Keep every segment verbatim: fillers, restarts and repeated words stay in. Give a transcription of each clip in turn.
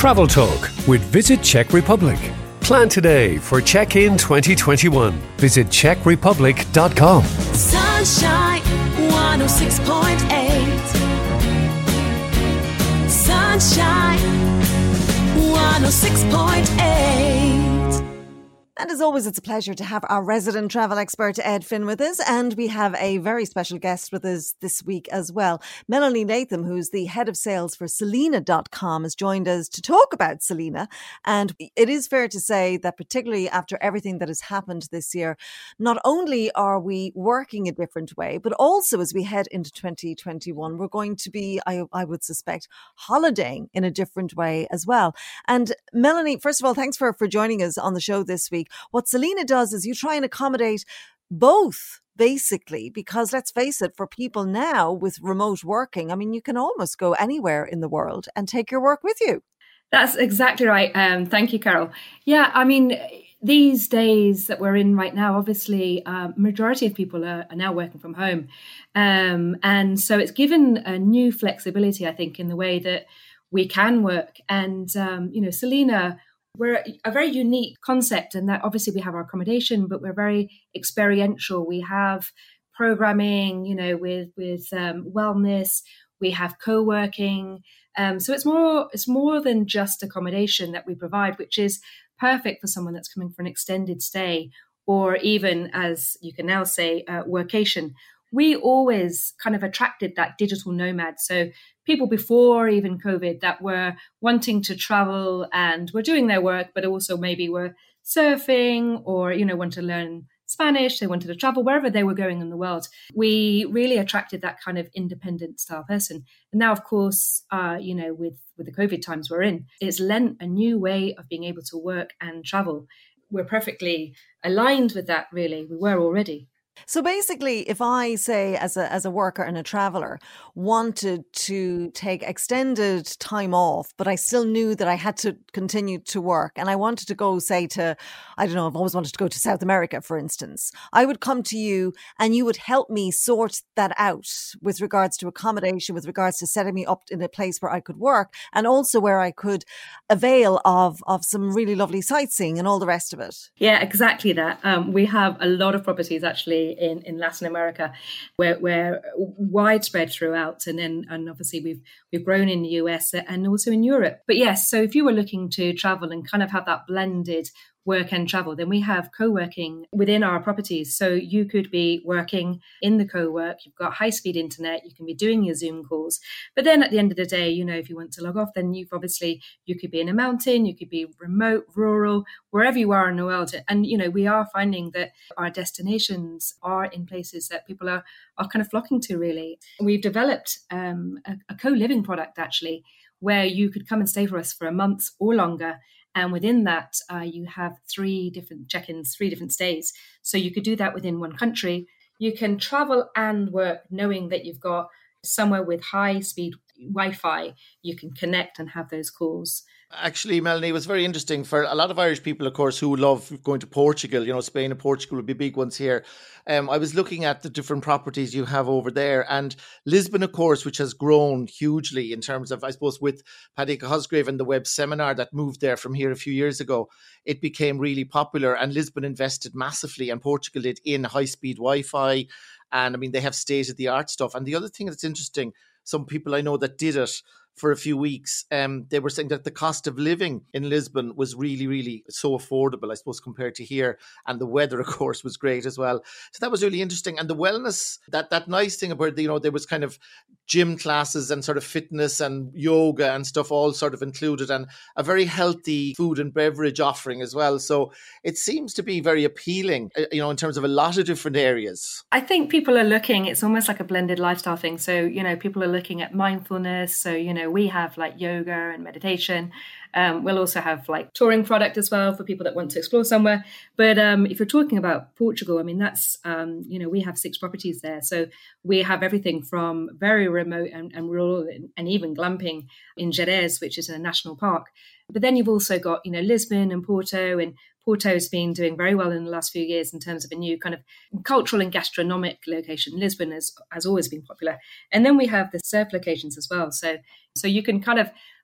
Travel Talk with Visit Czech Republic. Plan today for Check-in twenty twenty-one. Visit czech republic dot com. Sunshine one oh six point eight. Sunshine one oh six point eight. And as always, it's a pleasure to have our resident travel expert, Ed Finn, with us. And we have a very special guest with us this week as well. Melanie Latham, who's the head of sales for Selina dot com, has joined us to talk about Selina. And it is fair to say that particularly after everything that has happened this year, not only are we working a different way, but also as we head into twenty twenty-one, we're going to be, I, I would suspect, holidaying in a different way as well. And Melanie, first of all, thanks for, for joining us on the show this week. What Selina does is you try and accommodate both, basically, because let's face it, for people now with remote working, I mean, you can almost go anywhere in the world and take your work with you. That's exactly right. Um, thank you, Carol. Yeah, I mean, these days that we're in right now, obviously, um, majority of people are, are now working from home. Um, and so it's given a new flexibility, I think, in the way that we can work. And, um, you know, Selina, we're a very unique concept in that obviously we have our accommodation, but we're very experiential. We have programming, you know, with with um, wellness. We have co-working. Um, so it's more it's more than just accommodation that we provide, which is perfect for someone that's coming for an extended stay, or even, as you can now say, uh, workation. We always kind of attracted that digital nomad. So people before even COVID that were wanting to travel and were doing their work, but also maybe were surfing or, you know, want to learn Spanish. They wanted to travel wherever they were going in the world. We really attracted that kind of independent style person. And now, of course, uh, you know, with, with the COVID times we're in, it's lent a new way of being able to work and travel. We're perfectly aligned with that, really. We were already. So basically, if I say as a as a worker and a traveller wanted to take extended time off, but I still knew that I had to continue to work and I wanted to go, say, to, I don't know, I've always wanted to go to South America, for instance, I would come to you and you would help me sort that out with regards to accommodation, with regards to setting me up in a place where I could work and also where I could avail of, of some really lovely sightseeing and all the rest of it. Yeah, exactly that. Um, we have a lot of properties actually in, in Latin America, where we're widespread throughout, and then and obviously we've we've grown in the U S and also in Europe. But yes, so if you were looking to travel and kind of have that blended work and travel, then we have co-working within our properties. So you could be working in the co-work, you've got high-speed internet, you can be doing your Zoom calls. But then at the end of the day, you know, if you want to log off, then you've obviously, you could be in a mountain, you could be remote, rural, wherever you are in the world. And, you know, we are finding that our destinations are in places that people are, are kind of flocking to, really. We've developed um, a, a co-living product, actually, where you could come and stay for us for a month or longer. And within that, uh, you have three different check-ins, three different stays. So you could do that within one country. You can travel and work knowing that you've got somewhere with high-speed Wi-Fi. You can connect and have those calls. Actually, Melanie, it was very interesting for a lot of Irish people, of course, who love going to Portugal. You know, Spain and Portugal would be big ones here. Um, I was looking at the different properties you have over there, and Lisbon, of course, which has grown hugely in terms of, I suppose, with Paddy Cosgrave and the web seminar that moved there from here a few years ago, it became really popular, and Lisbon invested massively, and Portugal did, in high-speed Wi-Fi. And I mean, they have state-of-the-art stuff. And the other thing that's interesting, some people I know that did it for a few weeks, um, they were saying that the cost of living in Lisbon was really, really so affordable, I suppose, compared to here. And the weather, of course, was great as well. So that was really interesting. And the wellness, that that nice thing about, you know, there was kind of gym classes and sort of fitness and yoga and stuff all sort of included, and a very healthy food and beverage offering as well. So it seems to be very appealing, you know, in terms of a lot of different areas. I think people are looking, it's almost like a blended lifestyle thing. So, you know, people are looking at mindfulness. So, you know, we have like yoga and meditation. Um, we'll also have like touring product as well for people that want to explore somewhere. But um, if you're talking about Portugal, I mean, that's, um, you know, we have six properties there. So we have everything from very remote and, and rural and, and even glamping in Jerez, which is a national park. But then you've also got, you know, Lisbon and Porto, and Porto's been doing very well in the last few years in terms of a new kind of cultural and gastronomic location. Lisbon has, has always been popular. And then we have the surf locations as well. So, so you can kind of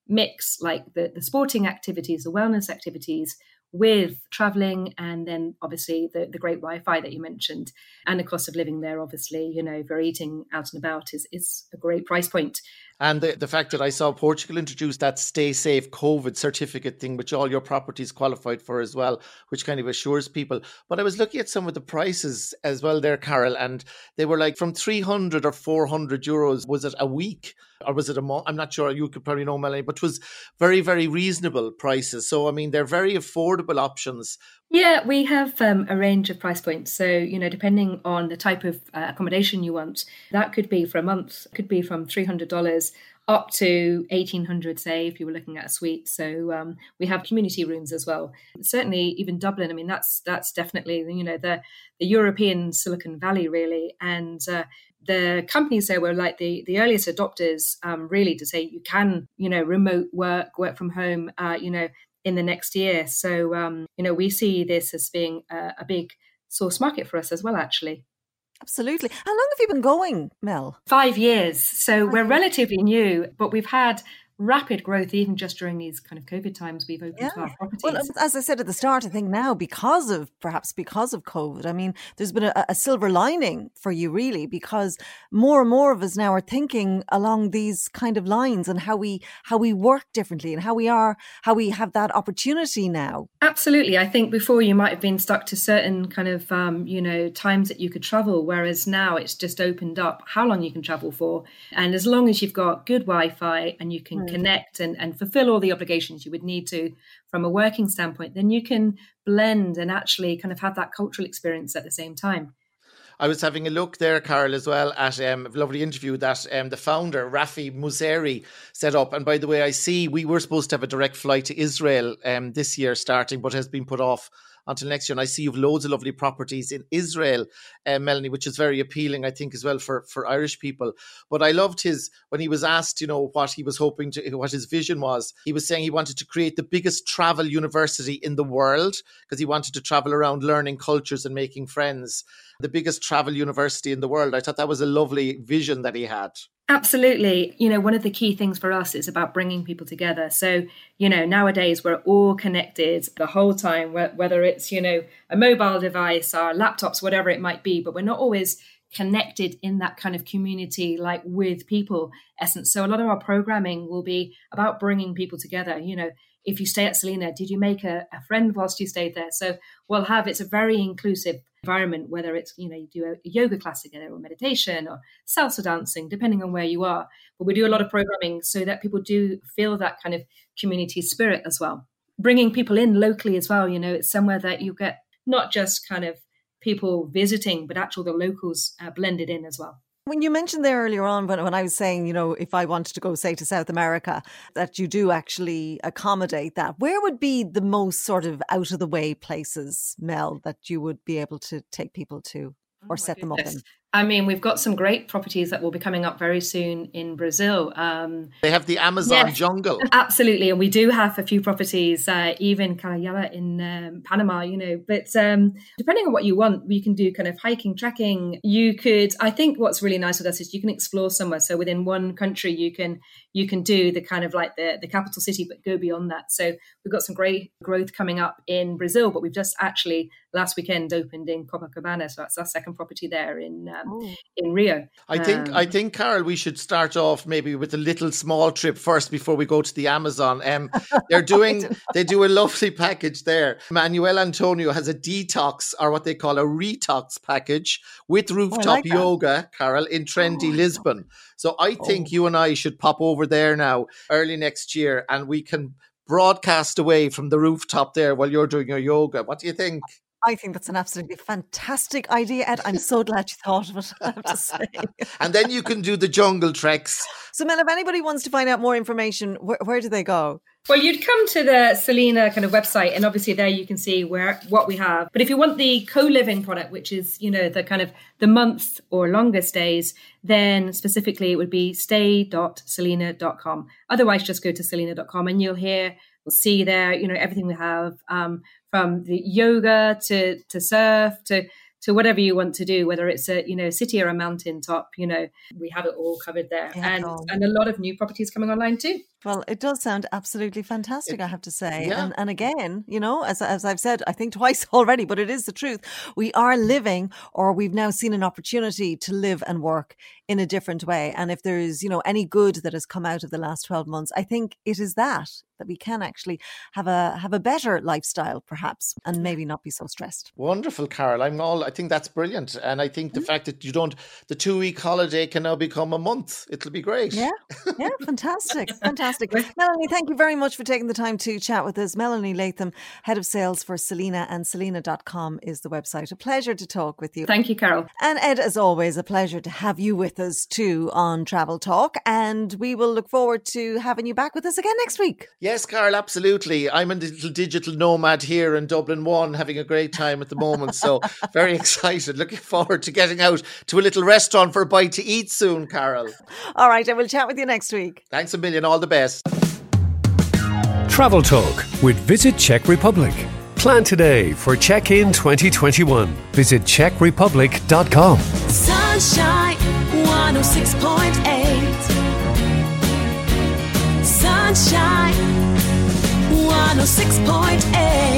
mix like the, the sporting activities, the wellness activities with traveling, and then obviously the, the great Wi-Fi that you mentioned, and the cost of living there, obviously, you know, for eating out and about is, is a great price point. And the, the fact that I saw Portugal introduce that Stay Safe COVID certificate thing, which all your properties qualified for as well, which kind of assures people. But I was looking at some of the prices as well there, Carol, and they were like from three hundred or four hundred euros. Was it a week or was it a month? I'm not sure. You could probably know, Melanie, but it was very, very reasonable prices. So, I mean, they're very affordable options. Yeah, we have um, a range of price points. So, you know, depending on the type of uh, accommodation you want, that could be for a month, could be from three hundred dollars up to eighteen hundred dollars, say, if you were looking at a suite. So um, we have community rooms as well. Certainly even Dublin, I mean, that's that's definitely, you know, the, the European Silicon Valley, really. And uh, the companies there were like the, the earliest adopters, um, really, to say you can, you know, remote work, work from home, uh, you know, in the next year. So, um, you know, we see this as being a, a big source market for us as well, actually. Absolutely. How long have you been going, Mel? Five years. So Five we're years. relatively new, but we've had rapid growth even just during these kind of COVID times. We've opened yeah. our properties. Well, as I said at the start, I think now because of, perhaps because of COVID, I mean, there's been a, a silver lining for you really, because more and more of us now are thinking along these kind of lines and how we how we work differently and how we are, how we have that opportunity now. Absolutely. I think before you might have been stuck to certain kind of, um, you know, times that you could travel, whereas now it's just opened up how long you can travel for. And as long as you've got good Wi-Fi and you can mm. connect and, and fulfill all the obligations you would need to from a working standpoint, then you can blend and actually kind of have that cultural experience at the same time. I was having a look there, Carol, as well at um, a lovely interview that um, the founder, Rafi Moussaoui, set up. And by the way, I see we were supposed to have a direct flight to Israel um, this year starting, but has been put off until next year. And I see you've loads of lovely properties in Israel, uh, Melanie, which is very appealing, I think, as well for, for Irish people. But I loved his, when he was asked, you know, what he was hoping to, what his vision was, he was saying he wanted to create the biggest travel university in the world because he wanted to travel around learning cultures and making friends. The biggest travel university in the world. I thought that was a lovely vision that he had. Absolutely. You know, one of the key things for us is about bringing people together. So, you know, nowadays we're all connected the whole time, whether it's, you know, a mobile device, our laptops, whatever it might be, but we're not always connected in that kind of community, like with people essence. So a lot of our programming will be about bringing people together. You know, if you stay at Selina, did you make a, a friend whilst you stayed there? So we'll have, it's a very inclusive environment, whether it's, you know, you do a, a yoga class together or meditation or salsa dancing, depending on where you are. But we do a lot of programming so that people do feel that kind of community spirit as well. Bringing people in locally as well, you know, it's somewhere that you get not just kind of people visiting, but actual the locals uh, blended in as well. When you mentioned there earlier on, when, when I was saying, you know, if I wanted to go, say, to South America, that you do actually accommodate that, where would be the most sort of out of the way places, Mel, that you would be able to take people to or oh set them up in? I mean, we've got some great properties that will be coming up very soon in Brazil. Um, they have the Amazon yes, jungle. Absolutely. And we do have a few properties, uh, even Cayala in um, Panama, you know, but um, depending on what you want, you can do kind of hiking, trekking. You could, I think what's really nice with us is you can explore somewhere. So within one country, you can you can do the kind of like the, the capital city, but go beyond that. So we've got some great growth coming up in Brazil, but we've just actually last weekend opened in Copacabana. So that's our second property there in um, Oh. in Rio. I think, um, I think, Carol, we should start off maybe with a little small trip first before we go to the Amazon. Um, they're doing, they do a lovely package there. Manuel Antonio has a detox or what they call a retox package with rooftop oh, like yoga, Carol, in trendy oh, Lisbon. So I think oh. you and I should pop over there now early next year and we can broadcast away from the rooftop there while you're doing your yoga. What do you think? I think that's an absolutely fantastic idea, Ed. I'm so glad you thought of it, I have to say. And then you can do the jungle treks. So, Mel, if anybody wants to find out more information, where, where do they go? Well, you'd come to the Selina kind of website, and obviously there you can see where what we have. But if you want the co-living product, which is, you know, the kind of the month or longer stays, then specifically it would be stay dot selina dot com. Otherwise, just go to selina dot com and you'll hear, we'll see there, you know, everything we have. Um, from the yoga to, to surf to, to whatever you want to do, whether it's a, you know, city or a mountaintop, you know, we have it all covered there. Yeah, and, and a lot of new properties coming online too. Well, it does sound absolutely fantastic, It- I have to say. yeah. And and again, you know, as as I've said, I think twice already, but it is the truth. We are living, or we've now seen an opportunity to live and work in a different way. And if there's, you know, any good that has come out of the last twelve months, I think it is that that we can actually have a have a better lifestyle, perhaps, and maybe not be so stressed. Wonderful, Carol. I'm all. I think that's brilliant, and I think the fact that you don't, the two week holiday can now become a month. It'll be great. Yeah, yeah, fantastic, fantastic. Melanie, thank you very much for taking the time to chat with us. Melanie Latham, Head of Sales for Selena, and selena dot com is the website. A pleasure to talk with you. Thank you, Carol. And Ed, as always, a pleasure to have you with us too on Travel Talk. And we will look forward to having you back with us again next week. Yes, Carol, absolutely. I'm a little digital nomad here in Dublin One, having a great time at the moment. So very excited. Looking forward to getting out to a little restaurant for a bite to eat soon, Carol. All right, I will chat with you next week. Thanks a million. All the best. Travel Talk with Visit Czech Republic. Plan today for Check-in twenty twenty-one. Visit czech republic dot com. Sunshine one oh six point eight. Sunshine one oh six point eight.